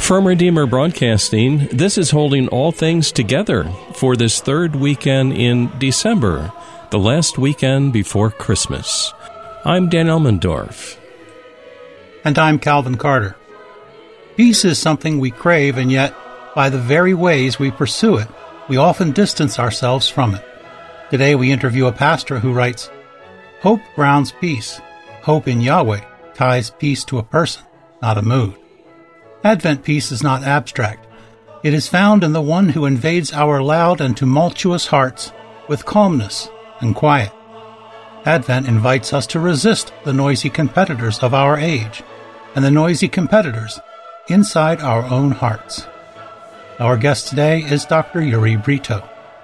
From Redeemer Broadcasting, this is holding all things together for this third weekend in December, the last weekend before Christmas. I'm Dan Elmendorf. And I'm Calvin Carter. Peace is something we crave, and yet, by the very ways we pursue it, we often distance ourselves from it. Today we interview a pastor who writes, "Hope grounds peace. Hope in Yahweh ties peace to a person, not a mood." Advent peace is not abstract. It is found in the one who invades our loud and tumultuous hearts with calmness and quiet. Advent invites us to resist the noisy competitors of our age and the noisy competitors inside our own hearts. Our guest today is Dr. Yuri Brito.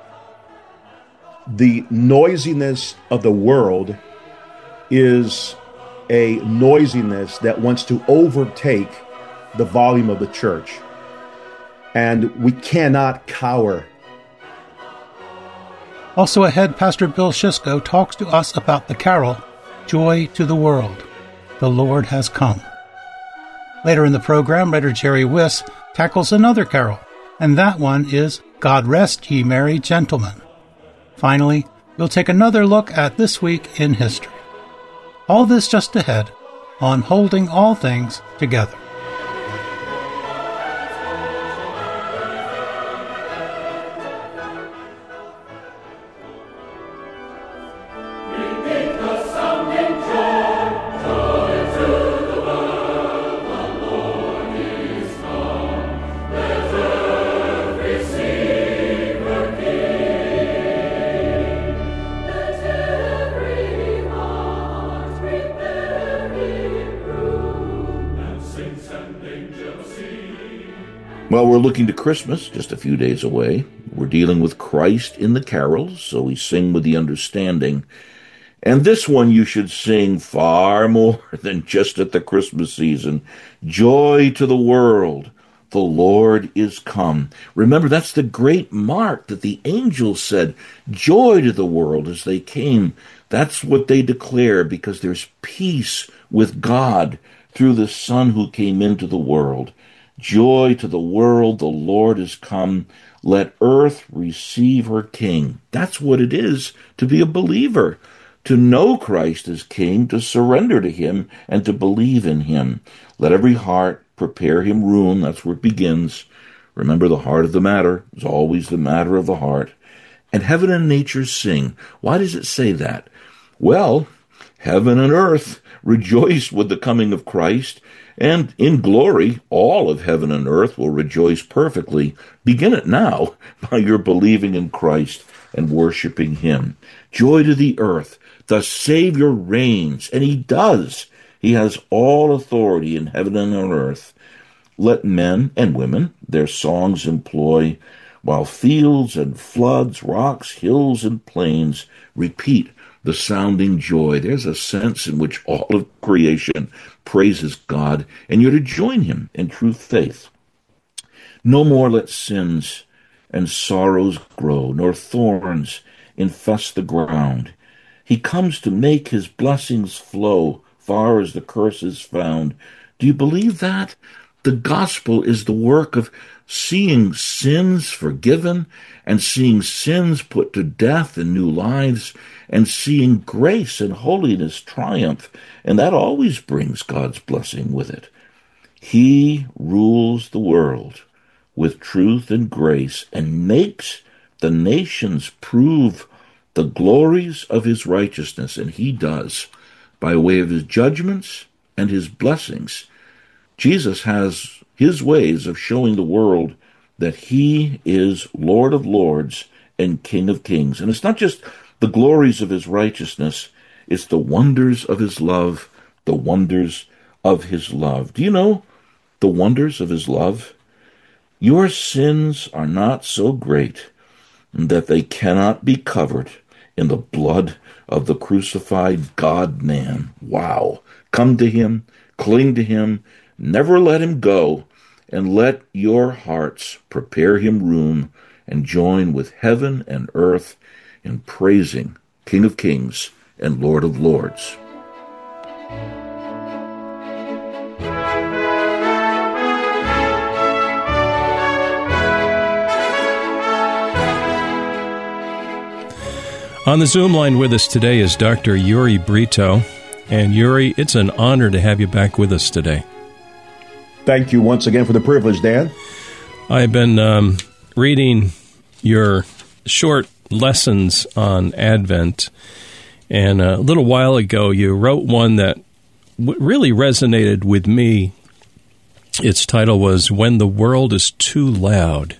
The noisiness of the world is a noisiness that wants to overtake the volume of the church, and we cannot cower. Also ahead, Pastor Bill Shisco talks to us about the carol, Joy to the World, The Lord Has Come. Later in the program, writer Jerry Wiss tackles another carol, and that one is God Rest Ye Merry Gentlemen. Finally, we'll take another look at this week in history. All this just ahead on Holding All Things Together. Well, we're looking to Christmas, just a few days away. We're dealing with Christ in the carols, so we sing with the understanding. And this one you should sing far more than just at the Christmas season. Joy to the world, the Lord is come. Remember, that's the great mark that the angels said, joy to the world as they came. That's what they declare, because there's peace with God through the Son who came into the world. Joy to the world, the Lord is come. Let earth receive her King. That's what it is to be a believer, to know Christ as King, to surrender to him, and to believe in him. Let every heart prepare him room. That's where it begins. Remember, the heart of the matter is always the matter of the heart. And heaven and nature sing. Why does it say that? Well, heaven and earth rejoice with the coming of Christ, and in glory, all of heaven and earth will rejoice perfectly. Begin it now by your believing in Christ and worshiping him. Joy to the earth. The Savior reigns, and he does. He has all authority in heaven and on earth. Let men and women their songs employ, while fields and floods, rocks, hills, and plains repeat the sounding joy. There's a sense in which all of creation praises God, and you're to join him in true faith. No more let sins and sorrows grow, nor thorns infest the ground. He comes to make his blessings flow far as the curse is found. Do you believe that? The gospel is the work of seeing sins forgiven and seeing sins put to death in new lives and seeing grace and holiness triumph. And that always brings God's blessing with it. He rules the world with truth and grace and makes the nations prove the glories of his righteousness. And he does by way of his judgments and his blessings. Jesus has his ways of showing the world that he is Lord of lords and King of kings. And it's not just the glories of his righteousness, it's the wonders of his love, the wonders of his love. Do you know the wonders of his love? Your sins are not so great that they cannot be covered in the blood of the crucified God-man. Wow. Come to him, cling to him, never let him go, and let your hearts prepare him room and join with heaven and earth in praising King of Kings and Lord of Lords. On the Zoom line with us today is Dr. Yuri Brito. And Yuri, it's an honor to have you back with us today. Thank you once again for the privilege, Dan. I've been reading your short lessons on Advent, and a little while ago you wrote one that really resonated with me. Its title was When the World is Too Loud.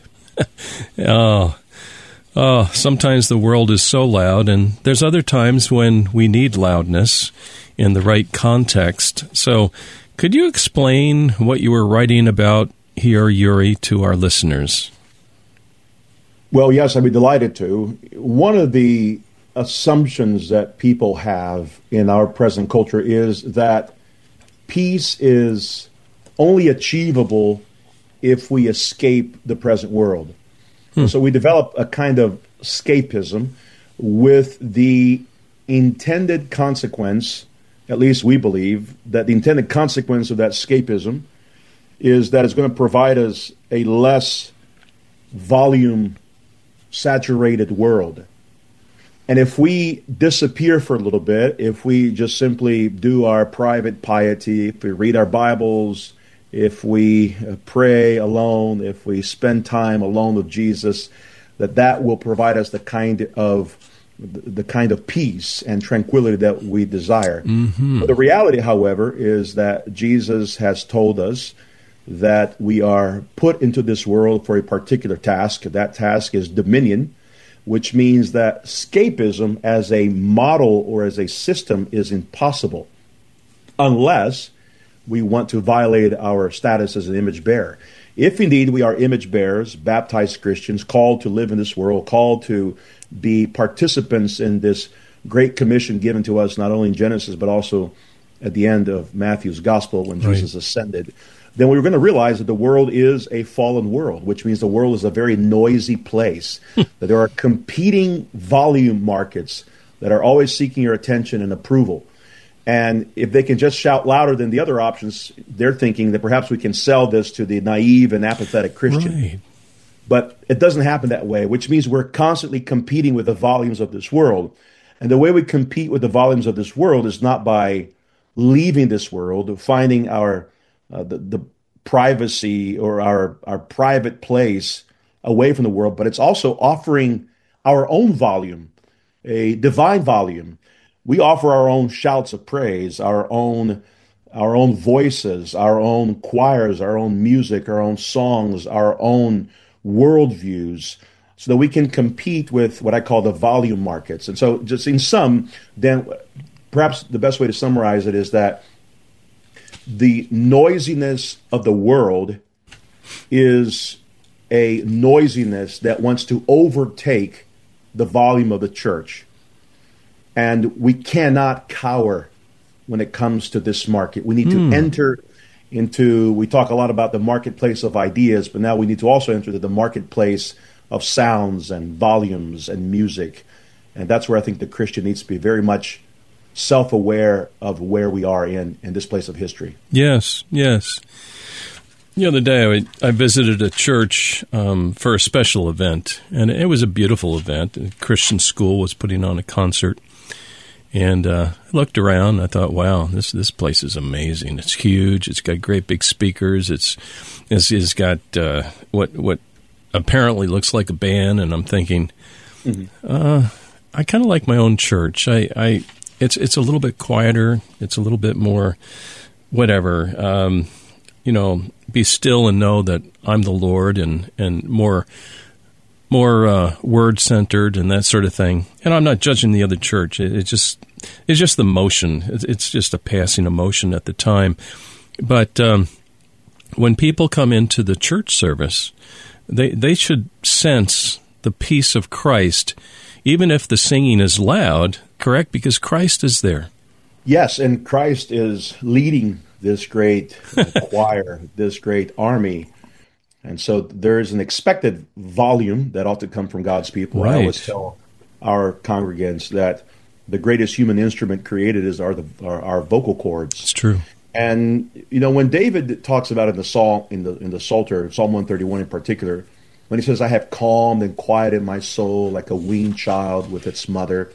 Sometimes the world is so loud, and there's other times when we need loudness in the right context. So could you explain what you were writing about here, Yuri, to our listeners? Well, yes, I'd be delighted to. One of the assumptions that people have in our present culture is that peace is only achievable if we escape the present world. So we develop a kind of escapism with the intended consequence, at least we believe, that the intended consequence of that escapism is that it's going to provide us a less volume-saturated world. And if we disappear for a little bit, if we just simply do our private piety, if we read our Bibles, if we pray alone, if we spend time alone with Jesus, that will provide us the kind of peace and tranquility that we desire. Mm-hmm. But the reality, however, is that Jesus has told us that we are put into this world for a particular task. That task is dominion, which means that escapism as a model or as a system is impossible unless we want to violate our status as an image bearer. If indeed we are image bearers, baptized Christians, called to live in this world, called to be participants in this great commission given to us, not only in Genesis, but also at the end of Matthew's gospel when Jesus ascended, then we're going to realize that the world is a fallen world, which means the world is a very noisy place, that there are competing volume markets that are always seeking your attention and approval. And if they can just shout louder than the other options, they're thinking that perhaps we can sell this to the naive and apathetic Christian. Right. But it doesn't happen that way, which means we're constantly competing with the volumes of this world. And the way we compete with the volumes of this world is not by leaving this world, finding our the privacy or our private place away from the world, but it's also offering our own volume, a divine volume. We offer our own shouts of praise, our own voices, our own choirs, our own music, our own songs, our own worldviews, so that we can compete with what I call the volume markets. And so just in sum, then perhaps the best way to summarize it is that the noisiness of the world is a noisiness that wants to overtake the volume of the church. And we cannot cower when it comes to this market. We need to enter into, we talk a lot about the marketplace of ideas, but now we need to also enter the marketplace of sounds and volumes and music. And that's where I think the Christian needs to be very much self-aware of where we are in this place of history. Yes, yes. The other day I visited a church for a special event, and it was a beautiful event. A Christian school was putting on a concert. And I looked around. I thought, "Wow, this place is amazing. It's huge. It's got great big speakers. It's got what apparently looks like a band." And I'm thinking, I kind of like my own church. It's a little bit quieter. It's a little bit more, whatever. Be still and know that I'm the Lord, and more word-centered and that sort of thing. And I'm not judging the other church. It's just the motion. It's just a passing emotion at the time. But when people come into the church service, they should sense the peace of Christ, even if the singing is loud, correct? Because Christ is there. Yes, and Christ is leading this great choir, this great army. And so there is an expected volume that ought to come from God's people. Right. I always tell our congregants that the greatest human instrument created are our vocal cords. It's true. And when David talks about in the Psalter, Psalm 131 in particular, when he says, I have calmed and quieted my soul like a weaned child with its mother,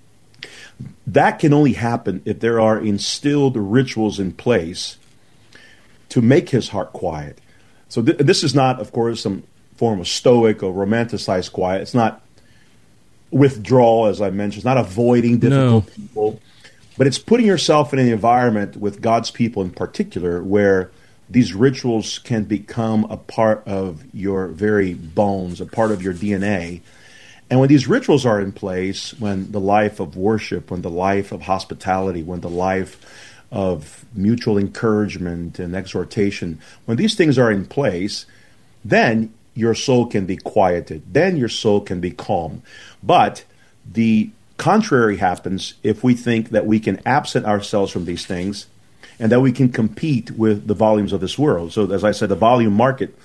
that can only happen if there are instilled rituals in place to make his heart quiet. So this is not, of course, some form of stoic or romanticized quiet. It's not withdrawal, as I mentioned. It's not avoiding difficult people. But it's putting yourself in an environment with God's people in particular where these rituals can become a part of your very bones, a part of your DNA. And when these rituals are in place, when the life of worship, when the life of hospitality, when the life of mutual encouragement and exhortation, when these things are in place, then your soul can be quieted. Then your soul can be calm. But the contrary happens if we think that we can absent ourselves from these things and that we can compete with the volumes of this world. So as I said, the volume market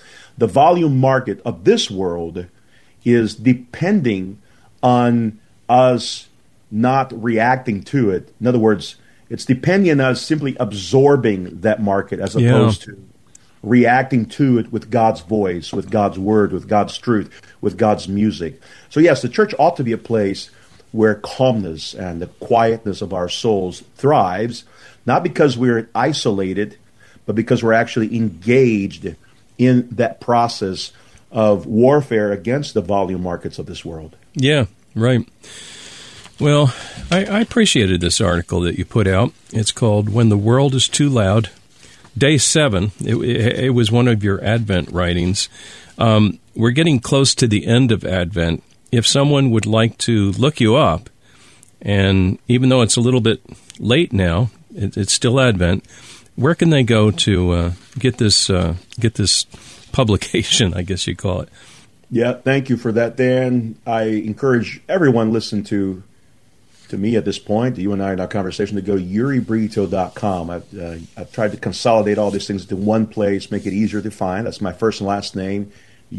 of this world is depending on us not reacting to it. In other words, it's depending on us simply absorbing that market as opposed to reacting to it with God's voice, with God's word, with God's truth, with God's music. So yes, the church ought to be a place where calmness and the quietness of our souls thrives, not because we're isolated, but because we're actually engaged in that process of warfare against the volume markets of this world. Yeah, right. Well, I appreciated this article that you put out. It's called When the World is Too Loud. Day 7, it was one of your Advent writings. We're getting close to the end of Advent. If someone would like to look you up, and even though it's a little bit late now, it's still Advent, where can they go to get this publication, I guess you call it? Yeah, thank you for that, Dan. I encourage everyone listen to me at this point, you and I in our conversation, to go to uribrito.com. I've tried to consolidate all these things into one place, make it easier to find. That's my first and last name,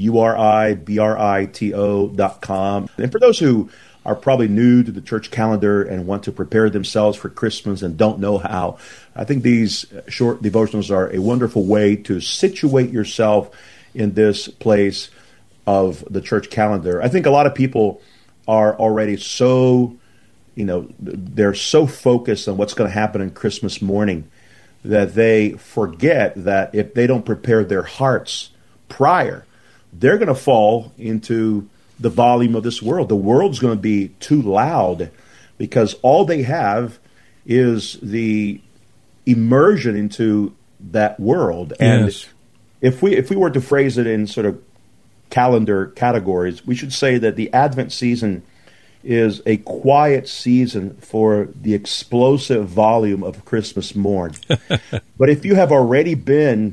uribrito.com. And for those who are probably new to the church calendar and want to prepare themselves for Christmas and don't know how, I think these short devotionals are a wonderful way to situate yourself in this place of the church calendar. I think a lot of people are already so, they're so focused on what's going to happen on Christmas morning that they forget that if they don't prepare their hearts prior, they're going to fall into the volume of this world. The world's going to be too loud because all they have is the immersion into that world. And yes. if we were to phrase it in sort of calendar categories, we should say that the Advent season is a quiet season for the explosive volume of Christmas morn. But if you have already been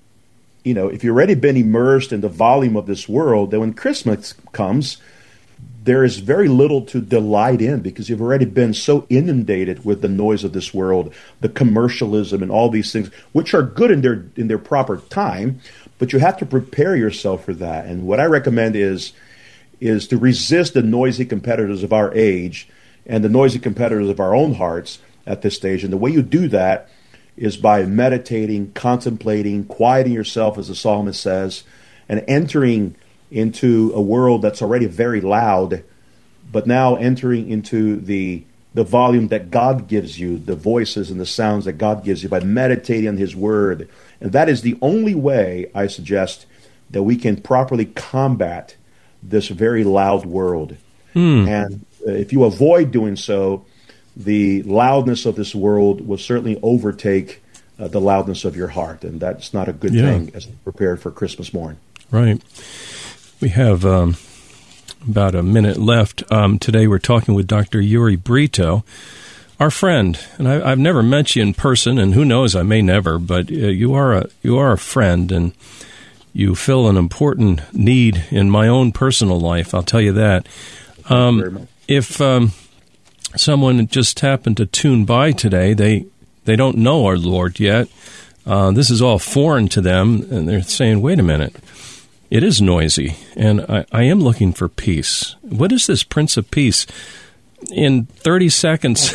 if you've already been immersed in the volume of this world, then when Christmas comes, there is very little to delight in because you've already been so inundated with the noise of this world, the commercialism and all these things, which are good in their proper time, but you have to prepare yourself for that. And what I recommend is to resist the noisy competitors of our age and the noisy competitors of our own hearts at this stage. And the way you do that is by meditating, contemplating, quieting yourself, as the psalmist says, and entering into a world that's already very loud, but now entering into the volume that God gives you, the voices and the sounds that God gives you by meditating on His Word. And that is the only way, I suggest, that we can properly combat this very loud world. And if you avoid doing so, the loudness of this world will certainly overtake the loudness of your heart, and that's not a good thing as we prepare for Christmas morn. Right. We have about a minute left. Today we're talking with Dr. Uri Brito, our friend, and I've never met you in person, and who knows, I may never, but you are a friend, and you fill an important need in my own personal life, I'll tell you that. Thank you very much. If someone just happened to tune by today, they don't know our Lord yet. This is all foreign to them, and they're saying, wait a minute, it is noisy, and I am looking for peace. What is this Prince of Peace? In 30 seconds,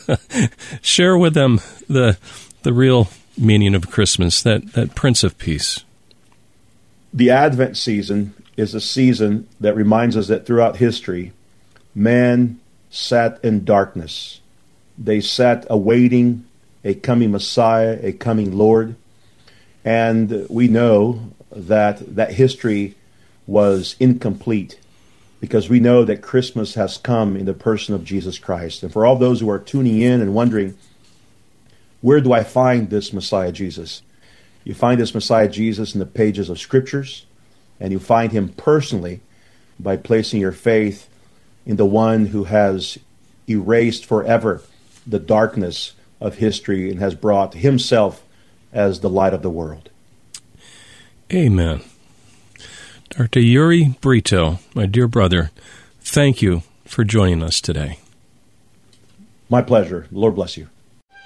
share with them the real meaning of Christmas, that Prince of Peace. The Advent season is a season that reminds us that throughout history, man sat in darkness. They sat awaiting a coming Messiah, a coming Lord. And we know that history was incomplete because we know that Christmas has come in the person of Jesus Christ. And for all those who are tuning in and wondering, where do I find this Messiah Jesus? You find this Messiah Jesus in the pages of Scriptures, and you find him personally by placing your faith in the one who has erased forever the darkness of history and has brought himself as the light of the world. Amen. Dr. Yuri Brito, my dear brother, thank you for joining us today. My pleasure. The Lord bless you.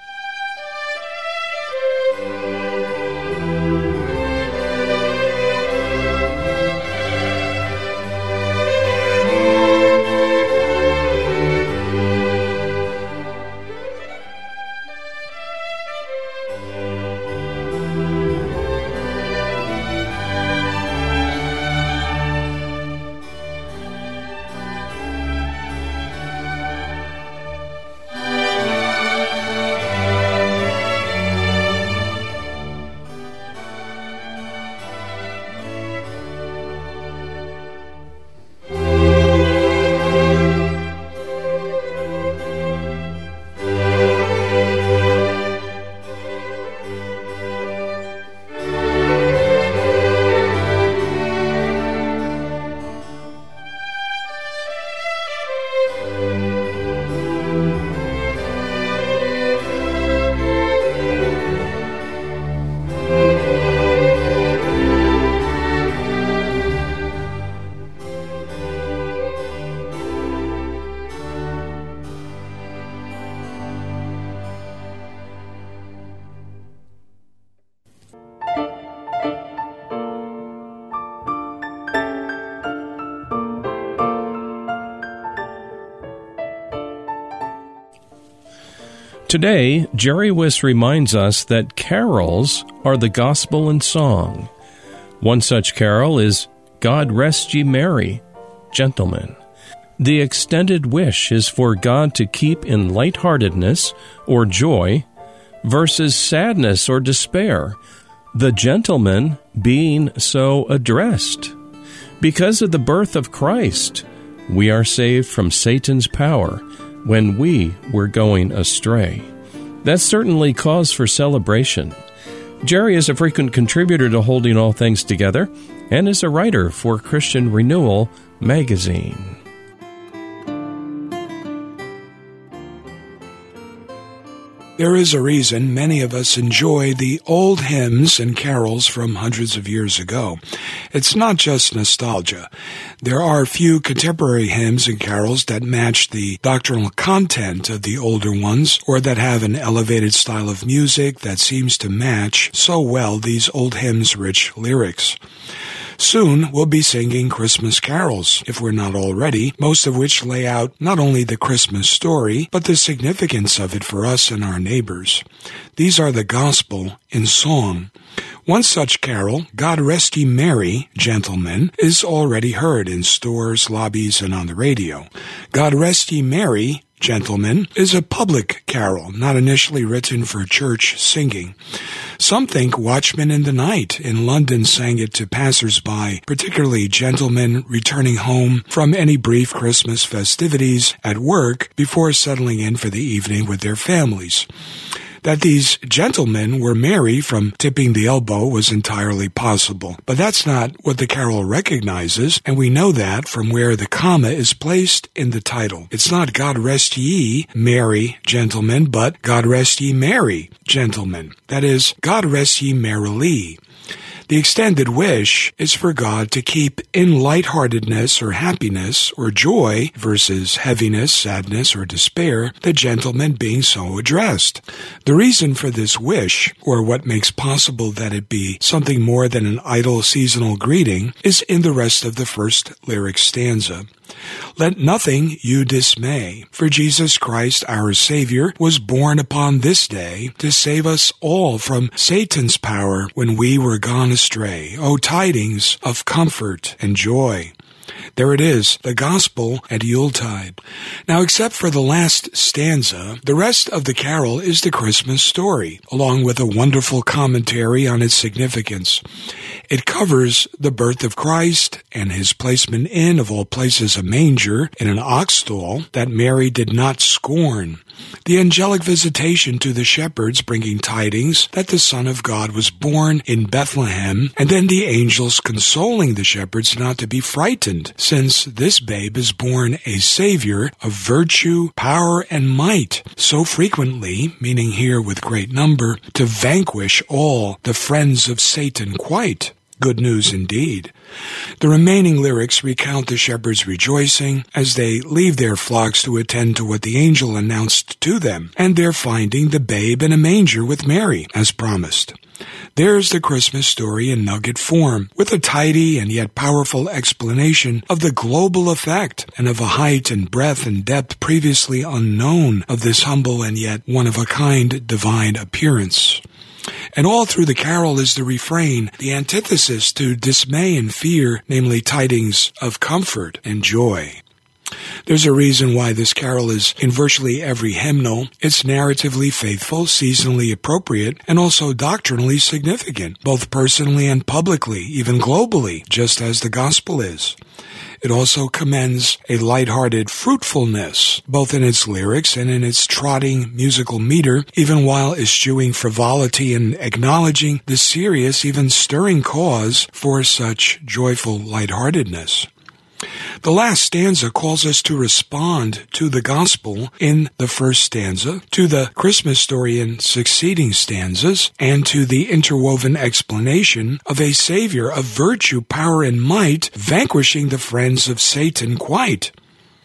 Today, Jerry Wiss reminds us that carols are the gospel in song. One such carol is God Rest Ye Merry, Gentlemen. The extended wish is for God to keep in lightheartedness or joy versus sadness or despair, the gentleman being so addressed. Because of the birth of Christ, we are saved from Satan's power when we were going astray. That's certainly cause for celebration. Jerry is a frequent contributor to Holding All Things Together and is a writer for Christian Renewal magazine. There is a reason many of us enjoy the old hymns and carols from hundreds of years ago. It's not just nostalgia. There are few contemporary hymns and carols that match the doctrinal content of the older ones, or that have an elevated style of music that seems to match so well these old hymns' rich lyrics. Soon we'll be singing Christmas carols, if we're not already, most of which lay out not only the Christmas story, but the significance of it for us and our neighbors. These are the gospel in song. One such carol, God Rest Ye Merry, Gentlemen, is already heard in stores, lobbies, and on the radio. God Rest Ye Merry, Gentlemen, is a public carol, not initially written for church singing. Some think Watchmen in the Night in London sang it to passers-by, particularly gentlemen returning home from any brief Christmas festivities at work before settling in for the evening with their families. That these gentlemen were merry from tipping the elbow was entirely possible. But that's not what the carol recognizes, and we know that from where the comma is placed in the title. It's not God Rest Ye Merry, Gentlemen, but God Rest Ye Merry, Gentlemen. That is, God Rest Ye Merrily. The extended wish is for God to keep in lightheartedness or happiness or joy versus heaviness, sadness, or despair, the gentleman being so addressed. The reason for this wish, or what makes possible that it be something more than an idle seasonal greeting, is in the rest of the first lyric stanza. Let nothing you dismay, for Jesus Christ our Savior was born upon this day to save us all from Satan's power when we were gone astray. O tidings of comfort and joy. There it is, the gospel at Yuletide. Now, except for the last stanza, the rest of the carol is the Christmas story, along with a wonderful commentary on its significance. It covers the birth of Christ and his placement in, of all places, a manger in an ox stall that Mary did not scorn. The angelic visitation to the shepherds bringing tidings that the Son of God was born in Bethlehem, and then the angels consoling the shepherds not to be frightened, since this babe is born a Savior of virtue, power, and might, so frequently, meaning here with great number, to vanquish all the friends of Satan quite. Good news indeed. The remaining lyrics recount the shepherds rejoicing as they leave their flocks to attend to what the angel announced to them, and their finding the babe in a manger with Mary, as promised. There's the Christmas story in nugget form, with a tidy and yet powerful explanation of the global effect and of a height and breadth and depth previously unknown of this humble and yet one-of-a-kind divine appearance. And all through the carol is the refrain, the antithesis to dismay and fear, namely tidings of comfort and joy. There's a reason why this carol is in virtually every hymnal. It's narratively faithful, seasonally appropriate, and also doctrinally significant, both personally and publicly, even globally, just as the gospel is. It also commends a light-hearted fruitfulness, both in its lyrics and in its trotting musical meter, even while eschewing frivolity and acknowledging the serious, even stirring cause for such joyful lightheartedness. The last stanza calls us to respond to the gospel in the first stanza, to the Christmas story in succeeding stanzas, and to the interwoven explanation of a Savior of virtue, power, and might, vanquishing the friends of Satan quite.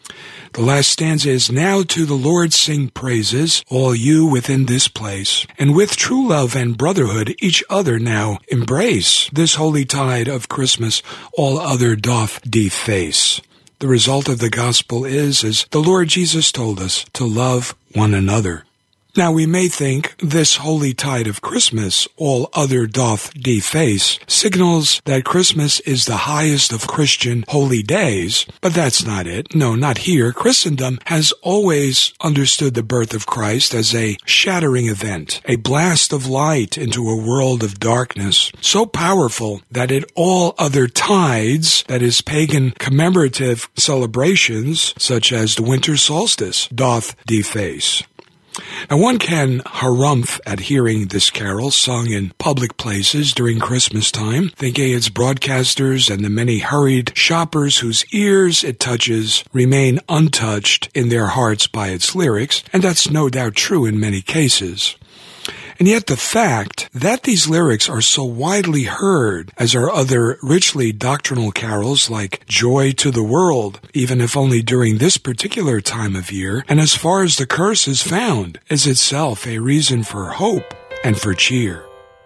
The last stanza is, now to the Lord sing praises, all you within this place, and with true love and brotherhood each other now embrace. This holy tide of Christmas all other doth deface. The result of the gospel is, as the Lord Jesus told us, to love one another. Now we may think this holy tide of Christmas, all other doth deface, signals that Christmas is the highest of Christian holy days, but that's not it. No, not here. Christendom has always understood the birth of Christ as a shattering event, a blast of light into a world of darkness, so powerful that at all other tides, that is pagan commemorative celebrations, such as the winter solstice, doth deface. Now one can harumph at hearing this carol sung in public places during Christmas time, thinking its broadcasters and the many hurried shoppers whose ears it touches remain untouched in their hearts by its lyrics, and that's no doubt true in many cases. And yet the fact that these lyrics are so widely heard, as are other richly doctrinal carols like Joy to the World, even if only during this particular time of year, and as far as the curse is found, is itself a reason for hope and for cheer.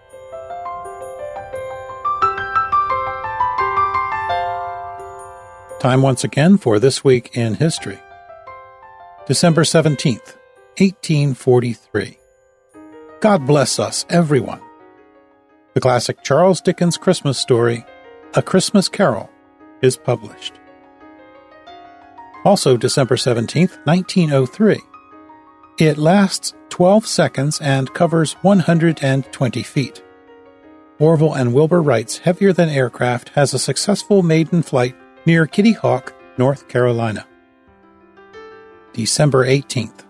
Time once again for This Week in History. December 17th, 1843. God Bless Us, Everyone. The classic Charles Dickens Christmas story, A Christmas Carol, is published. Also December 17th, 1903. It lasts 12 seconds and covers 120 feet. Orville and Wilbur Wright's heavier-than-air craft has a successful maiden flight near Kitty Hawk, North Carolina. December 18th,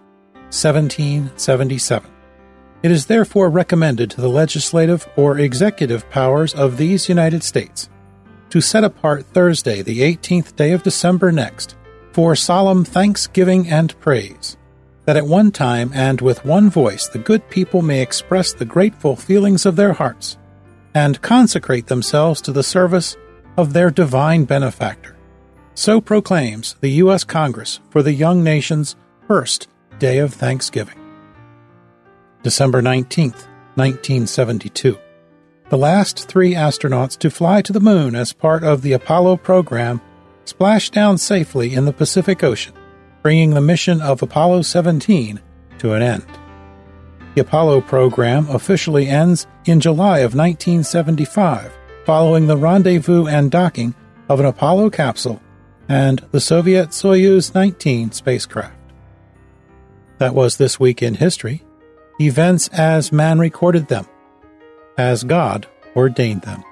1777. It is therefore recommended to the legislative or executive powers of these United States to set apart Thursday, the 18th day of December next, for solemn thanksgiving and praise, that at one time and with one voice the good people may express the grateful feelings of their hearts and consecrate themselves to the service of their divine benefactor. So proclaims the U.S. Congress for the young nation's first day of Thanksgiving. December 19th, 1972. The last 3 astronauts to fly to the moon as part of the Apollo program splashed down safely in the Pacific Ocean, bringing the mission of Apollo 17 to an end. The Apollo program officially ends in July of 1975, following the rendezvous and docking of an Apollo capsule and the Soviet Soyuz 19 spacecraft. That was This Week in History, events as man recorded them, as God ordained them.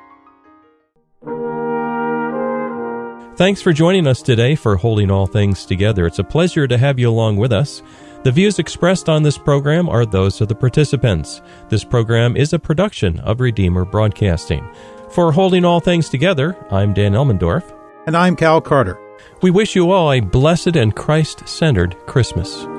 Thanks for joining us today for Holding All Things Together. It's a pleasure to have you along with us. The views expressed on this program are those of the participants. This program is a production of Redeemer Broadcasting. For Holding All Things Together, I'm Dan Elmendorf. And I'm Cal Carter. We wish you all a blessed and Christ-centered Christmas.